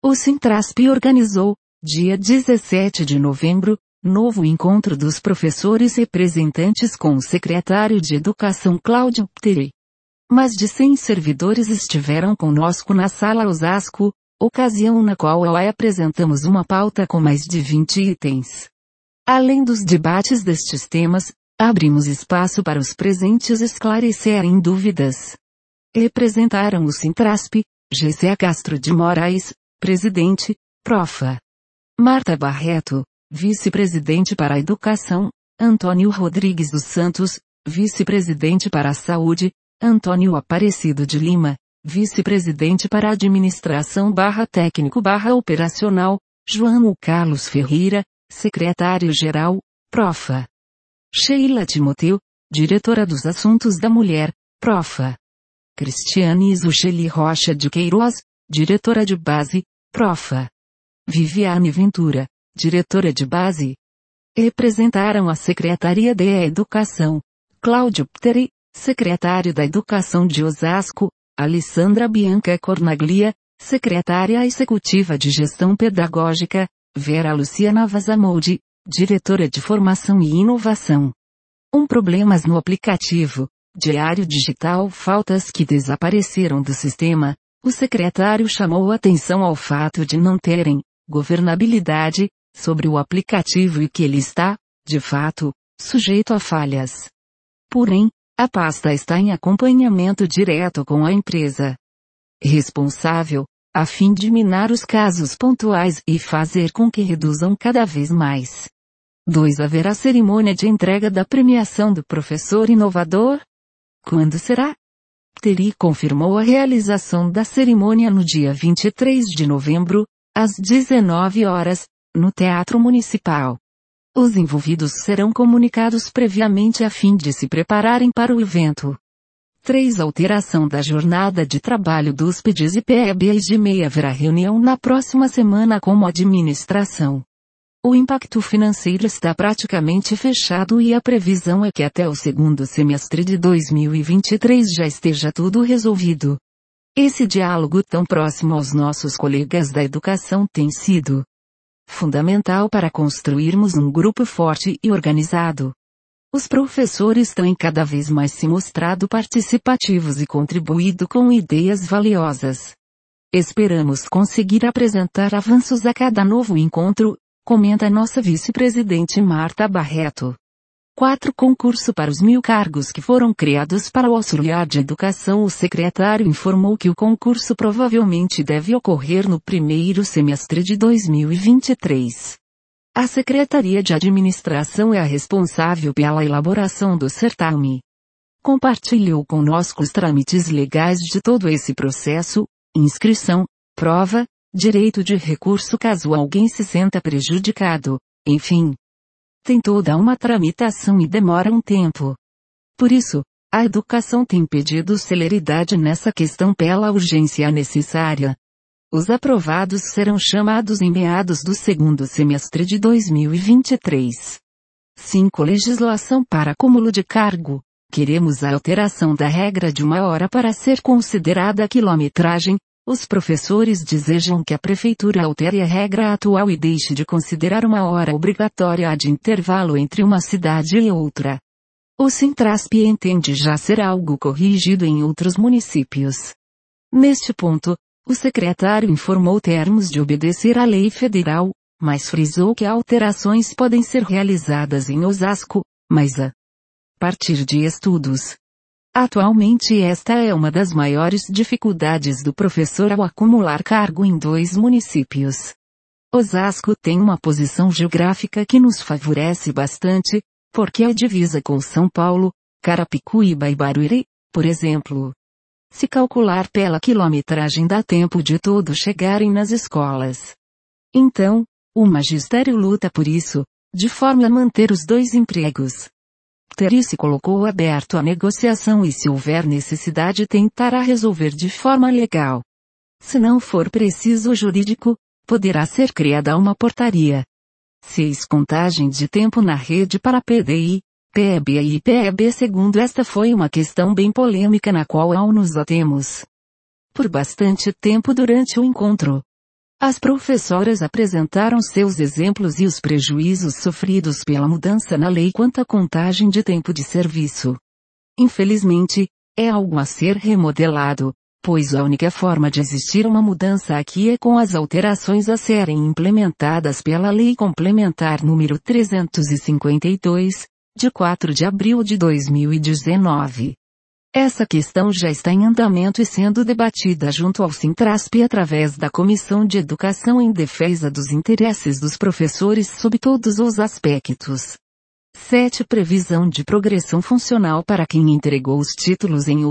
O Sintrasp organizou, dia 17 de novembro, novo encontro dos professores representantes com o secretário de Educação Cláudio Pteri. Mais de 100 servidores estiveram conosco na Sala Osasco, ocasião na qual apresentamos uma pauta com mais de 20 itens. Além dos debates destes temas, abrimos espaço para os presentes esclarecerem dúvidas. Representaram o Sintrasp, G.C. Castro de Moraes, presidente, Profa. Marta Barreto, vice-presidente para a Educação, Antônio Rodrigues dos Santos, vice-presidente para a Saúde, Antônio Aparecido de Lima, vice-presidente para a Administração Técnico/Operacional, João Carlos Ferreira, secretário-geral, Profa. Sheila Timoteu, diretora dos Assuntos da Mulher, Profa. Cristiane Isucheli Rocha de Queiroz, diretora de Base, Profa. Viviane Ventura, diretora de Base. Representaram a Secretaria de Educação, Cláudio Pteri, secretário da Educação de Osasco, Alessandra Bianca Cornaglia, secretária executiva de Gestão Pedagógica, Vera Luciana Vazamoldi, diretora de Formação e Inovação. Problemas no aplicativo, Diário Digital. Faltas que desapareceram do sistema. O secretário chamou atenção ao fato de não terem governabilidade sobre o aplicativo e que ele está, de fato, sujeito a falhas. Porém, a pasta está em acompanhamento direto com a empresa responsável, a fim de minar os casos pontuais e fazer com que reduzam cada vez mais. 2. Haverá cerimônia de entrega da premiação do professor inovador? Quando será? Pteri confirmou a realização da cerimônia no dia 23 de novembro, às 19 horas, no Teatro Municipal. Os envolvidos serão comunicados previamente a fim de se prepararem para o evento. 3. Alteração da jornada de trabalho dos PEDs e PEBs de MEI. Haverá reunião na próxima semana com a administração. O impacto financeiro está praticamente fechado e a previsão é que até o segundo semestre de 2023 já esteja tudo resolvido. Esse diálogo tão próximo aos nossos colegas da educação tem sido fundamental para construirmos um grupo forte e organizado. Os professores têm cada vez mais se mostrado participativos e contribuído com ideias valiosas. Esperamos conseguir apresentar avanços a cada novo encontro, comenta nossa vice-presidente Marta Barreto. 4. Concurso para os 1.000 cargos que foram criados para o auxiliar de educação. O secretário informou que o concurso provavelmente deve ocorrer no primeiro semestre de 2023. A Secretaria de Administração é a responsável pela elaboração do certame. Compartilhou conosco os trâmites legais de todo esse processo: inscrição, prova, direito de recurso caso alguém se sinta prejudicado, enfim. Tem toda uma tramitação e demora um tempo. Por isso, a educação tem pedido celeridade nessa questão pela urgência necessária. Os aprovados serão chamados em meados do segundo semestre de 2023. 5. Legislação para acúmulo de cargo. Queremos a alteração da regra de 1 hora para ser considerada a quilometragem. Os professores desejam que a prefeitura altere a regra atual e deixe de considerar 1 hora obrigatória de intervalo entre uma cidade e outra. O Sintrasp entende já ser algo corrigido em outros municípios. Neste ponto, o secretário informou termos de obedecer à lei federal, mas frisou que alterações podem ser realizadas em Osasco, mas a partir de estudos. Atualmente esta é uma das maiores dificuldades do professor ao acumular cargo em 2 municípios. Osasco tem uma posição geográfica que nos favorece bastante, porque é divisa com São Paulo, Carapicuíba e Barueri, por exemplo. Se calcular pela quilometragem dá tempo de todos chegarem nas escolas. Então, o magistério luta por isso, de forma a manter os 2 empregos. Pteri se colocou aberto à negociação e se houver necessidade tentará resolver de forma legal. Se não for preciso jurídico, poderá ser criada uma portaria. 6. Contagem de tempo na rede para PDI, PEB e PEB. Segundo esta foi uma questão bem polêmica na qual nos atemos por bastante tempo durante o encontro. As professoras apresentaram seus exemplos e os prejuízos sofridos pela mudança na lei quanto à contagem de tempo de serviço. Infelizmente, é algo a ser remodelado, pois a única forma de existir uma mudança aqui é com as alterações a serem implementadas pela Lei Complementar número 352, de 4 de abril de 2019. Essa questão já está em andamento e sendo debatida junto ao Sintrasp através da Comissão de Educação em defesa dos interesses dos professores sob todos os aspectos. 7. Previsão de progressão funcional para quem entregou os títulos em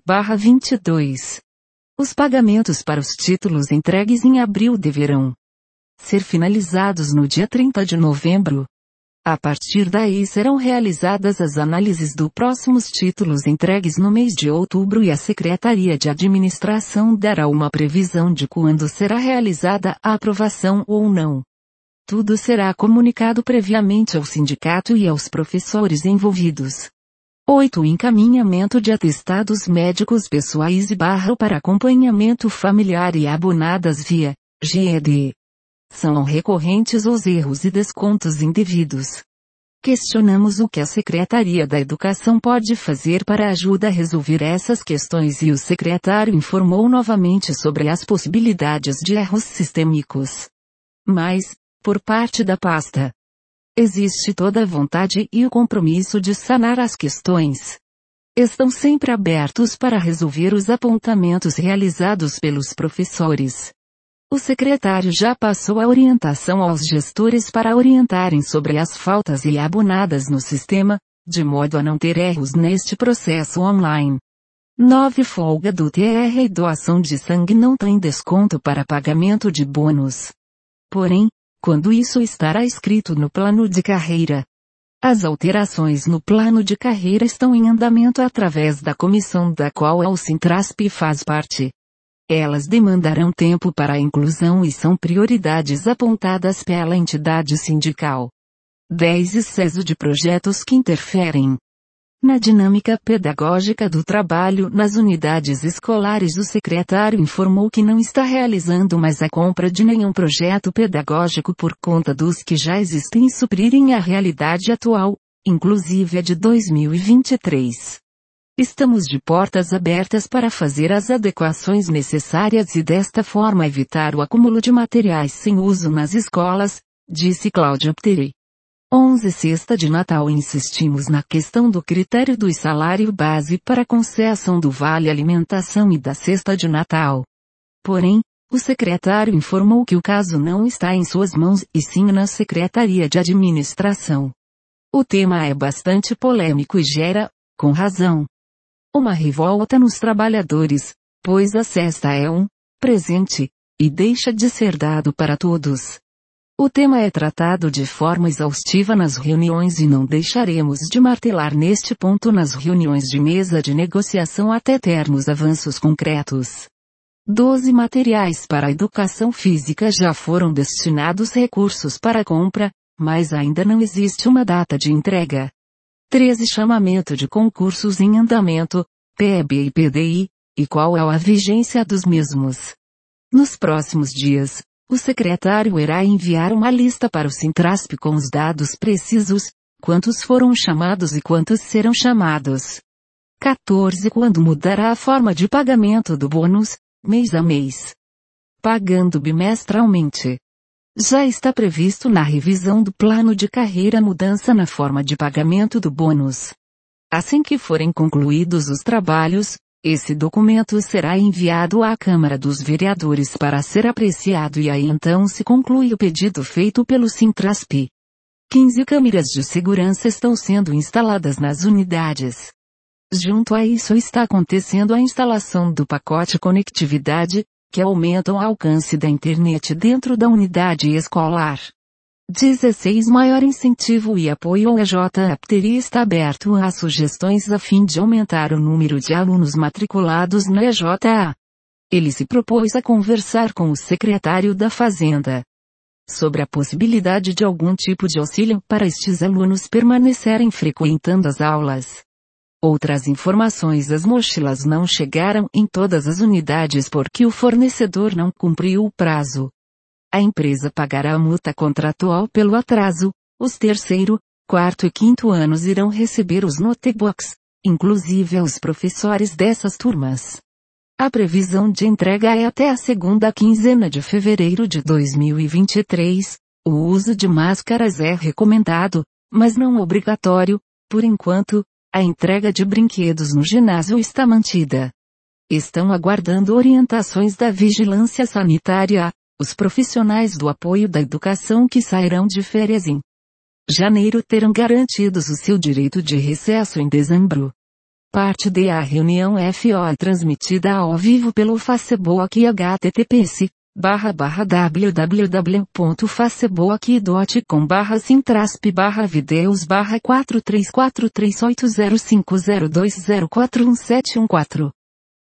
outubro/22. Os pagamentos para os títulos entregues em abril deverão ser finalizados no dia 30 de novembro. A partir daí serão realizadas as análises dos próximos títulos entregues no mês de outubro e a Secretaria de Administração dará uma previsão de quando será realizada a aprovação ou não. Tudo será comunicado previamente ao sindicato e aos professores envolvidos. 8. Encaminhamento de atestados médicos pessoais e para acompanhamento familiar e abonadas via GED. São recorrentes os erros e descontos indevidos. Questionamos o que a Secretaria da Educação pode fazer para ajudar a resolver essas questões e o secretário informou novamente sobre as possibilidades de erros sistêmicos. Mas, por parte da pasta, existe toda a vontade e o compromisso de sanar as questões. Estão sempre abertos para resolver os apontamentos realizados pelos professores. O secretário já passou a orientação aos gestores para orientarem sobre as faltas e abonadas no sistema, de modo a não ter erros neste processo online. 9. Folga do TR e doação de sangue não tem desconto para pagamento de bônus. Porém, quando isso estará escrito no plano de carreira. As alterações no plano de carreira estão em andamento através da comissão da qual o Sintrasp faz parte. Elas demandarão tempo para a inclusão e são prioridades apontadas pela entidade sindical. 10. Excesso de projetos que interferem na dinâmica pedagógica do trabalho nas unidades escolares. O secretário informou que não está realizando mais a compra de nenhum projeto pedagógico por conta dos que já existem e suprirem a realidade atual, inclusive a de 2023. Estamos de portas abertas para fazer as adequações necessárias e desta forma evitar o acúmulo de materiais sem uso nas escolas, disse Cláudia Pteri. 11. Cesta de Natal. Insistimos na questão do critério do salário base para concessão do Vale Alimentação e da Cesta de Natal. Porém, o secretário informou que o caso não está em suas mãos e sim na Secretaria de Administração. O tema é bastante polêmico e gera, com razão, uma revolta nos trabalhadores, pois a cesta é um presente e deixa de ser dado para todos. O tema é tratado de forma exaustiva nas reuniões e não deixaremos de martelar neste ponto nas reuniões de mesa de negociação até termos avanços concretos. 12. Materiais para a educação física. Já foram destinados recursos para compra, mas ainda não existe uma data de entrega. 13. Chamamento de concursos em andamento, PEB e PDI, e qual é a vigência dos mesmos. Nos próximos dias, o secretário irá enviar uma lista para o Sintrasp com os dados precisos, quantos foram chamados e quantos serão chamados. 14. Quando mudará a forma de pagamento do bônus, mês a mês, pagando bimestralmente. Já está previsto na revisão do plano de carreira mudança na forma de pagamento do bônus. Assim que forem concluídos os trabalhos, esse documento será enviado à Câmara dos Vereadores para ser apreciado e aí então se conclui o pedido feito pelo Sintrasp. 15. Câmeras de segurança estão sendo instaladas nas unidades. Junto a isso está acontecendo a instalação do pacote conectividade, que aumenta o alcance da internet dentro da unidade escolar. 16. Maior incentivo e apoio ao EJA está aberto a sugestões a fim de aumentar o número de alunos matriculados na EJA. Ele se propôs a conversar com o secretário da Fazenda sobre a possibilidade de algum tipo de auxílio para estes alunos permanecerem frequentando as aulas. Outras informações: as mochilas não chegaram em todas as unidades porque o fornecedor não cumpriu o prazo. a empresa pagará a multa contratual pelo atraso. Os terceiro, quarto e quinto anos irão receber os notebooks, inclusive os professores dessas turmas. A previsão de entrega é até a segunda quinzena de fevereiro de 2023. O uso de máscaras é recomendado, mas não obrigatório. Por enquanto, a entrega de brinquedos no ginásio está mantida. Estão aguardando orientações da vigilância sanitária, os profissionais do apoio da educação que sairão de férias em janeiro terão garantidos o seu direito de recesso em dezembro. Parte da reunião FO é transmitida ao vivo pelo Facebook e https://www.facebook.com/sintrasp/videos/434380505020417141